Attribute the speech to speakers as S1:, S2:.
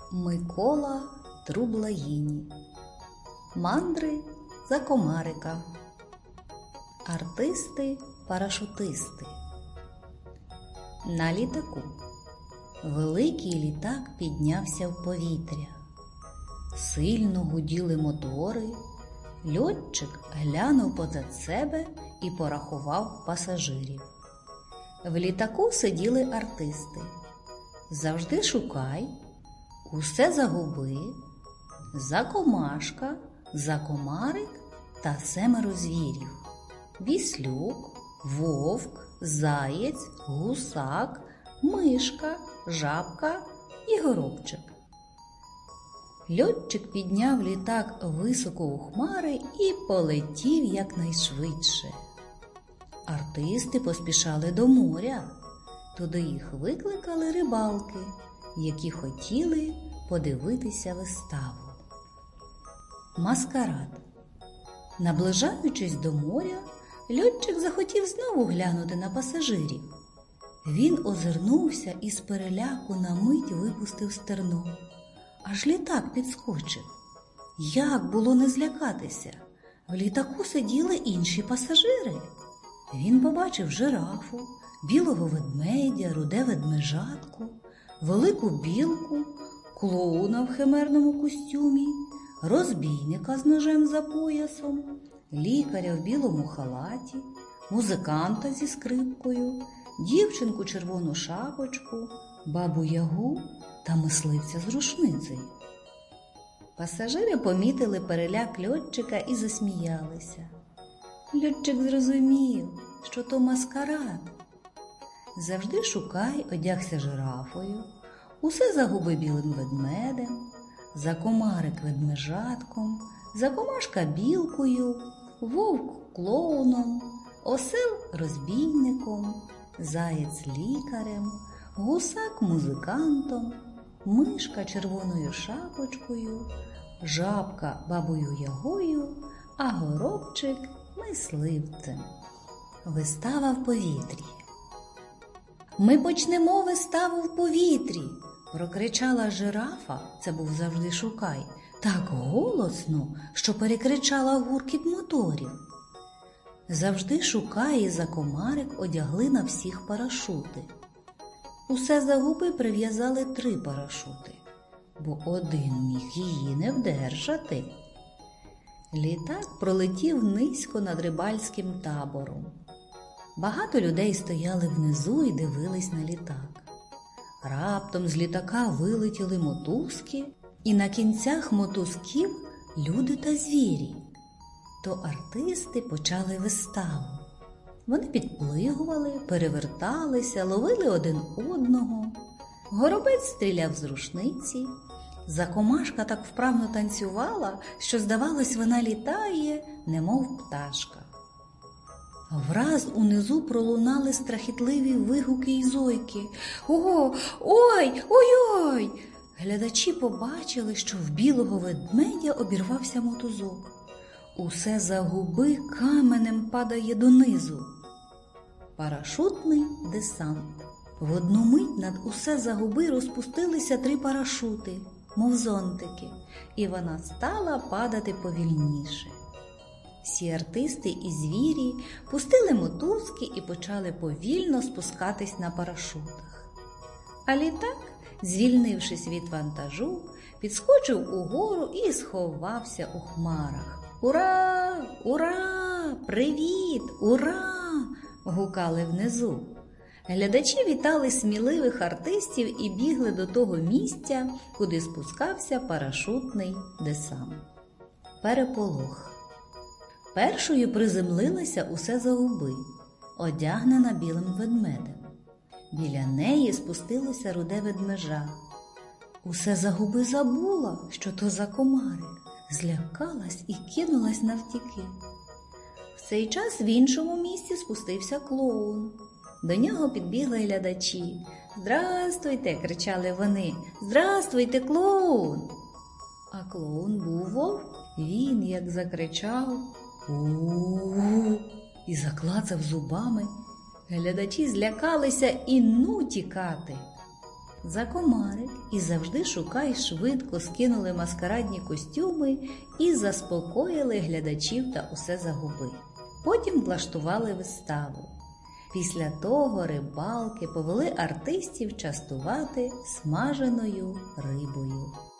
S1: Микола Трублаїні. Мандри за комарика. Артисти-парашутисти. На літаку. Великий літак піднявся в повітря. Сильно гуділи мотори. Льотчик глянув позад себе і порахував пасажирів. В літаку сиділи артисти. Завжди шукай, усе загуби, закомашка, закомарик та 7 звірів. Віслюк, вовк, заєць, гусак, мишка, жабка і горобчик. Льотчик підняв літак високо у хмари і полетів якнайшвидше. Артисти поспішали до моря. Туди їх викликали рибалки, які хотіли подивитися виставу. Маскарад. Наближаючись до моря, льотчик захотів знову глянути на пасажирів. Він озирнувся і з переляку на мить випустив стерно. Аж літак підскочив. Як було не злякатися? В літаку сиділи інші пасажири. Він побачив жирафу, білого ведмедя, руде ведмежатку, велику білку, клоуна в химерному костюмі, розбійника з ножем за поясом, лікаря в білому халаті, музиканта зі скрипкою, дівчинку червону шапочку, бабу-ягу та мисливця з рушницею. Пасажири помітили переляк льотчика і засміялися. Льотчик зрозумів, що то маскарад. Завжди шукай одягся жирафою, усе загуби білим ведмедем, закомарик ведмежатком, закомашка білкою, вовк клоуном, осел розбійником, заєць лікарем, гусак музикантом, мишка червоною шапочкою, жабка бабою ягою, а горобчик мисливцем. Вистава в повітрі. «Ми почнемо виставу в повітрі!» – прокричала жирафа, це був завжди шукай, так голосно, що перекричала гуркіт моторів. Завжди шукай і закомарик одягли на всіх парашути. Усе загуби прив'язали 3 парашути, бо один міг її не вдержати. Літак пролетів низько над рибальським табором. Багато людей стояли внизу і дивились на літак. Раптом з літака вилетіли мотузки, і на кінцях мотузків люди та звірі. То артисти почали виставу. Вони підплигували, переверталися, ловили один одного. Горобець стріляв з рушниці. Закомашка так вправно танцювала, що, здавалось, вона літає, немов пташка. Враз унизу пролунали страхітливі вигуки й зойки. «О! Ой! Ой-ой!» Глядачі побачили, що в білого ведмедя обірвався мотузок. Усе загуби каменем падає донизу. Парашутний десант. В одну мить над усе загуби розпустилися 3 парашути, мов зонтики, і вона стала падати повільніше. Всі артисти і звірі пустили мотузки і почали повільно спускатись на парашутах. А літак, звільнившись від вантажу, підскочив угору і сховався у хмарах. «Ура! Ура! Привіт! Ура!» – гукали внизу. Глядачі вітали сміливих артистів і бігли до того місця, куди спускався парашутний десант. Переполох. Першою приземлилася усе загуби, одягнена білим ведмедем. Біля неї спустилося руде ведмежа. Усе загуби забула, що то закомарик, злякалась і кинулась навтіки. В цей час в іншому місці спустився клоун. До нього підбігли глядачі. «Здрастуйте!» – кричали вони. «Здрастуйте, клоун!» А клоун був вовк. Він, як закричав «У-у-у!» і заклацав зубами. Глядачі злякалися і ну тікати. Закомарик і Завжди шукай швидко скинули маскарадні костюми і заспокоїли глядачів та усе загуби. Потім влаштували виставу. Після того рибалки повели артистів частувати смаженою рибою.